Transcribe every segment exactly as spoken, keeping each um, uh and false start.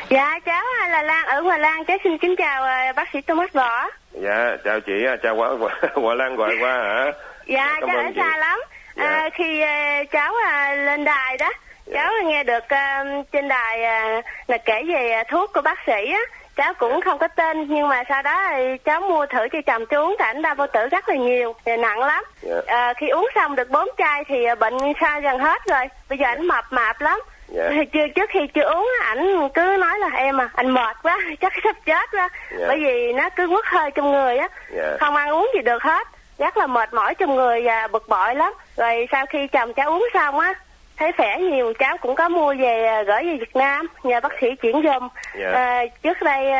Dạ cháu là Lan ở Hòa Lan, cháu xin kính chào uh, bác sĩ Thomas Võ. Dạ chào chị, chào Hòa, Hòa Lan gọi qua hả? Dạ cháu ở xa lắm. Dạ. À, khi uh, cháu uh, lên đài đó, dạ. cháu nghe được uh, trên đài uh, là kể về thuốc của bác sĩ á. Cháu cũng không có tên, nhưng mà sau đó thì cháu mua thử cho chồng cháu uống, tại anh đau bao tử rất là nhiều, thì nặng lắm. Yeah. À, khi uống xong được bốn chai thì bệnh xa gần hết rồi. Bây giờ anh mập mạp lắm. Yeah. Chưa, trước khi chưa uống, ảnh cứ nói là em à, anh mệt quá, chắc sắp chết quá. Yeah. Bởi vì nó cứ quất hơi trong người á, yeah. không ăn uống gì được hết, rất là mệt mỏi trong người và bực bội lắm. Rồi sau khi chồng cháu uống xong á, thấy khỏe nhiều, cháu cũng có mua về gửi về Việt Nam nhờ bác sĩ chuyển giùm. Yeah. À, trước đây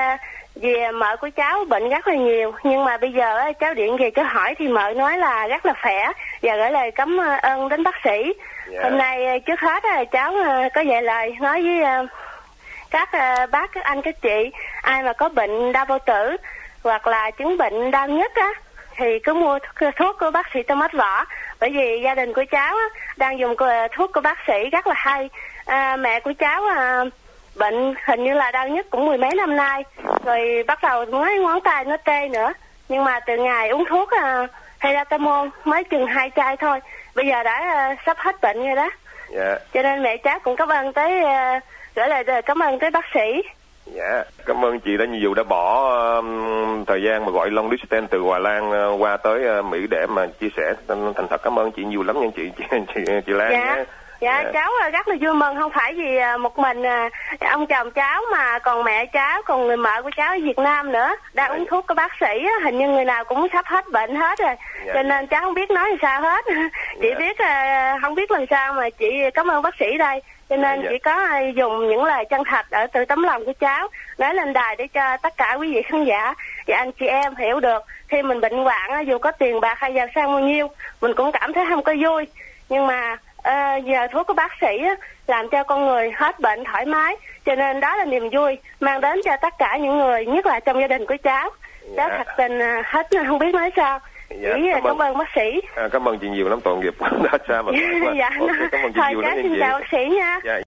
về mợ của cháu bệnh rất là nhiều, nhưng mà bây giờ cháu điện về cháu hỏi thì mợ nói là rất là khỏe và gửi lời cảm ơn đến bác sĩ. Yeah. Hôm nay trước hết cháu có vài lời nói với các bác, các anh, các chị, ai mà có bệnh đau bao tử hoặc là chứng bệnh đau nhức á thì cứ mua thuốc của bác sĩ Thomas Võ. Bởi vì gia đình của cháu á, đang dùng thuốc của bác sĩ rất là hay. À, mẹ của cháu à, bệnh hình như là đau nhức cũng mười mấy năm nay, rồi bắt đầu mới ngón tay nó tê nữa. Nhưng mà từ ngày uống thuốc à, Paracetamol mới chừng hai chai thôi, bây giờ đã à, sắp hết bệnh rồi đó. Yeah. Cho nên mẹ cháu cũng cảm ơn tới à, gửi lời cảm ơn tới bác sĩ. Dạ, cảm ơn chị đã nhiều đã bỏ um, thời gian mà gọi long distance từ Hòa Lan uh, qua tới uh, Mỹ để mà chia sẻ. Thành thật cảm ơn chị nhiều lắm nha chị, chị, chị, chị Lan. Dạ. Nha. Dạ, dạ, cháu rất là vui mừng, không phải vì một mình ông chồng cháu mà còn mẹ cháu, còn người mợ của cháu ở Việt Nam nữa, đang dạ. uống thuốc của bác sĩ, hình như người nào cũng sắp hết bệnh hết rồi. Dạ. Cho nên cháu không biết nói làm sao hết, chỉ dạ. biết không biết làm sao mà chị cảm ơn bác sĩ đây. Cho nên dạ. chỉ có dùng những lời chân thật ở từ tấm lòng của cháu nói lên đài để cho tất cả quý vị khán giả và anh chị em hiểu được khi mình bệnh hoạn, dù có tiền bạc hay giàu sang bao nhiêu mình cũng cảm thấy không có vui, nhưng mà À, giờ thuốc của bác sĩ á, làm cho con người hết bệnh thoải mái, cho nên đó là niềm vui mang đến cho tất cả những người, nhất là trong gia đình của cháu. Dạ. Cháu thật tình à, hết không biết nói sao. Dạ, chỉ cảm, cảm ơn bác sĩ. À, cảm ơn chị nhiều lắm, tội nghiệp đã xa mà. Dạ, okay, cảm ơn chị thôi nhiều cháu lắm. xin chào bác sĩ nha. Dạ.